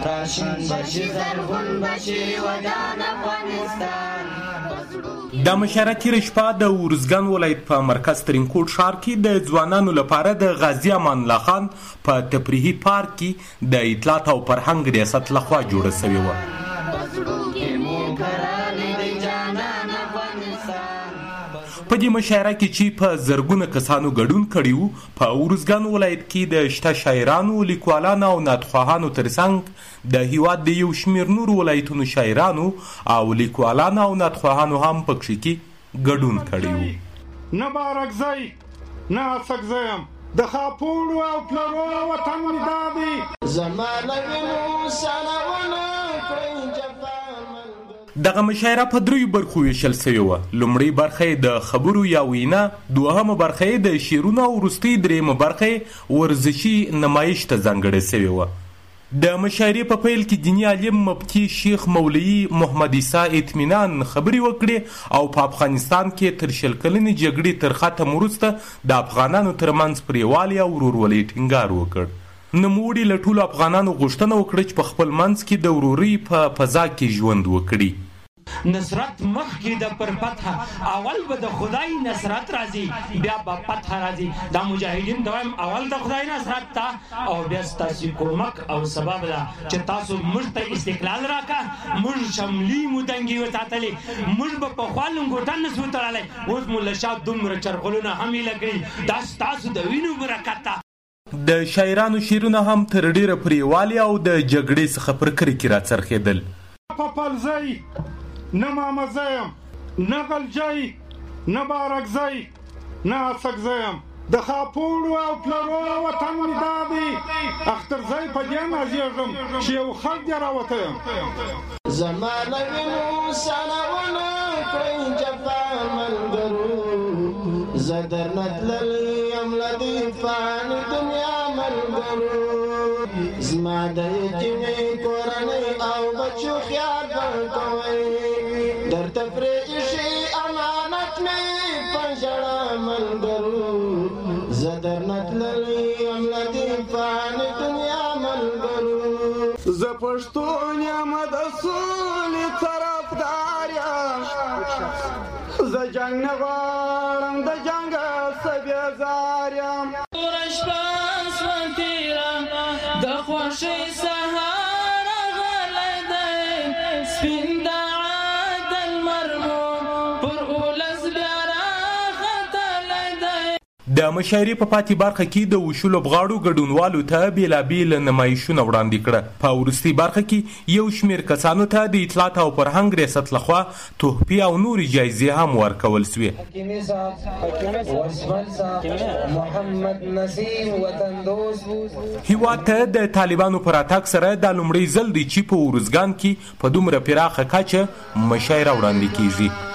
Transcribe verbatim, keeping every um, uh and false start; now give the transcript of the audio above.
راشن بشي زرغون بشي ودان افغانستان. د مشاعره تېره شپه د ارزګان ولایت په مرکز ترینکوټ ښار کې د ځوانانو لپاره د غازي امان الله خان په تفریحي پارک کې د اطلاعات او فرهنګ ریاست لخوا جوړه شوې وه. په دې مشاعره کې چې په زرګونه کسانو ګډون کړي وو، په ارزګان ولایت کې د شته شاعرانو، لیکوالانو او نعتخواهانو ترڅنګ د هیواد د یو شمېر نورو ولایتونو شاعرانو او لیکوالانو او نعتخواهانو هم پکښې کې ګډون کړی وو. نه بارکزی نه اڅکزی یم، د خاپوړو او پلرو وطن مې دا دی. زما له وینو سلامونه کړئ جفا. دغه مشاعره په دریو برخو ویشل شوې وه. لومړۍ برخه یې د خبرو یا وینا، دوهمه برخه یې د شعرونو او وروستۍ درېیمه برخه یې ورزشي نمایش ته ځانګړې شوې وه. د مشاعرې په پیل کې دیني عالم مفتي شیخ مولوي محمد عیسی اطمینان خبرې وکړې او په افغانستان کې تر شل کلنې جګړې تر ختم وروسته د افغانانو ترمنځ پر یووالي او ورورولۍ ټینګار وکړ. نوموړي له ټولو افغانانو غوښتنه وکړه چې په خپل منځ کې د ورورۍ په فضا کې ژوند وکړي. نصرت مخکې د پر فتح، اول به د خدای نصرت راځي بیا به فتح راځي. دا مجاهدین دویم اول د خدای نصرت ته او بیا ستاسو کومک او سبب ده چې تاسو موږ ته استقلال راکا، موږ شملي مدنګي وساتلې، موږ به په خوا لنګوټه نسو تړلی، اوس مو له شا دومره چرغلونه هم یې لګړي. دا ستاسو د وینو برکت ده. د شاعرانو شعرونه هم تر ډیره پر یووالي او د جګړې څخه پر کرکې راڅرخېدل. په پلزی نه مامزی یم، نه غلجی، نه بارکزی، نه اڅکزی یم، د خاپوړو او پلرو وطن مې دا دی. اخترزی په دې نازېږم چې یو خلک دې راوتی یم. زما له وینو سلامونه کړئ جفا ملګرو، زه درنه تللی یم له دې فاني دنیا ملګرو. زما د یتیمې کورنۍ او بچو خیال به کوئ، درته پرېښي امانت مې په ژړا ملګرو. زه درنه تللی یم له دې فاني دنیا ملګرو. زه پښتون یم د سولې طرفدار یم، زه جنګ نه غواړم د جنګه څه بېزار یم. توره شپه سوه تېره د خوښۍ سهار غلی دی، سپین د عدل مرمو پر اولس بیا راختلی دی. د مشاعرې په پاتې برخه کې د وشو لوبغاړو ګډونوالو ته بېلابېل نمایشونه وړاندې کړه. په وروستۍ برخه کې یو شمېر کسانو ته د اطلاعات او فرهنګ ریاست لخوا تحفې او نورې جایزې هم ورکول سوې. حکیمي صاحب، وسمل صاحب، محمد نسیم وطندوز. هیواد ته د طالبانو پر راتګ سره دا لومړی ځل دی چې په ارزګان کې په دومره پراخه کچه مشاعره وړاندې کیږي.